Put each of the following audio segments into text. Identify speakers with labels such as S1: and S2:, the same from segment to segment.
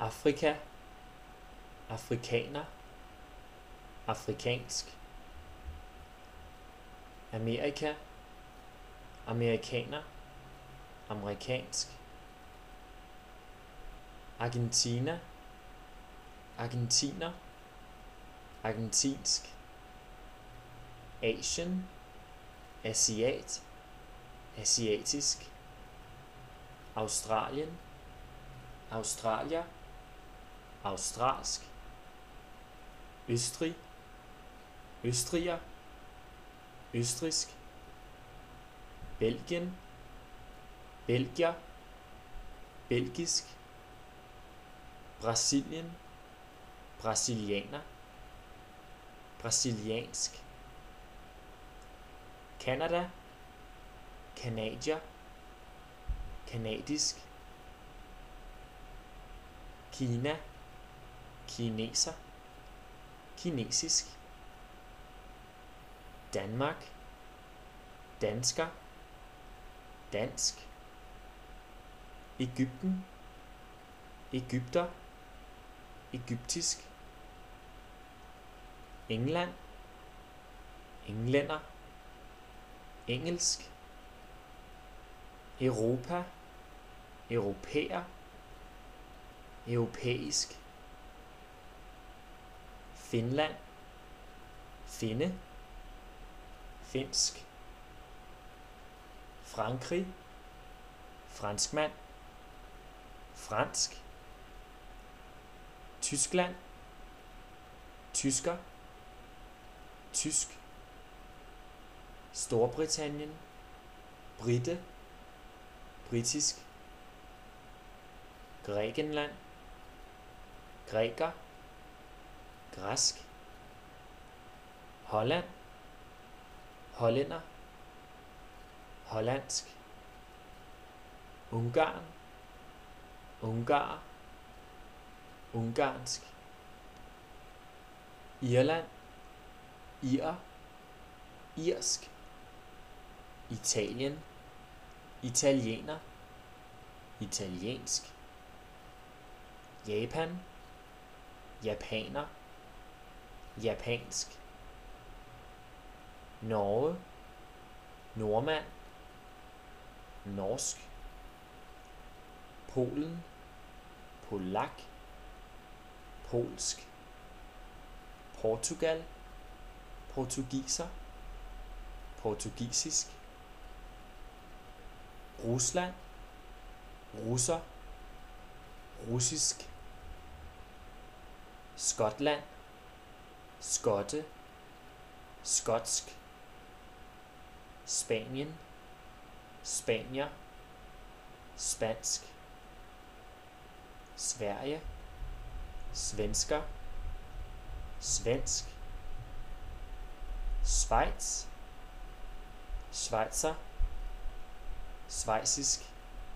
S1: Afrika, afrikaner, afrikansk. Amerika, amerikaner, amerikansk. Argentina, argentiner, argentinsk. Asien, asiat, asiatisk. Australien, australier, australsk. Østrig, østriger, østrigsk. Belgien, belgier, belgisk. Brasilien, brasilianer, brasiliansk. Canada, canadier, canadisk. Kina, kineser, kinesisk. Danmark, dansker, dansk. Egypten, egypter, egyptisk. England, englænder, engelsk. Europa, europæer, europæisk. Finland, finne, finsk. Frankrig, franskmand, fransk. Tyskland, tysker, tysk. Storbritannien, brite, britisk. Grækenland, græker, græsk. Holland, hollænder, hollandsk. Ungarn, ungar, ungarsk. Irland, ir, irsk. Italien, italiener, italiensk. Japan, japaner, japansk. Norge, nordmand, norsk. Polen, polak, polsk. Portugal, portugiser, portugisisk. Rusland, russer, russisk. Skotland, skotte, skotsk. Spanien, spanier, spansk. Sverige, svensker, svensk. Schweiz, schweizer, schweizisk.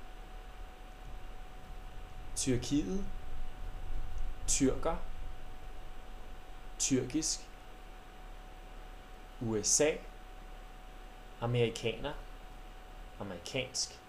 S1: Tyrkiet, tyrker, tyrkisk. USA, amerikaner, amerikansk.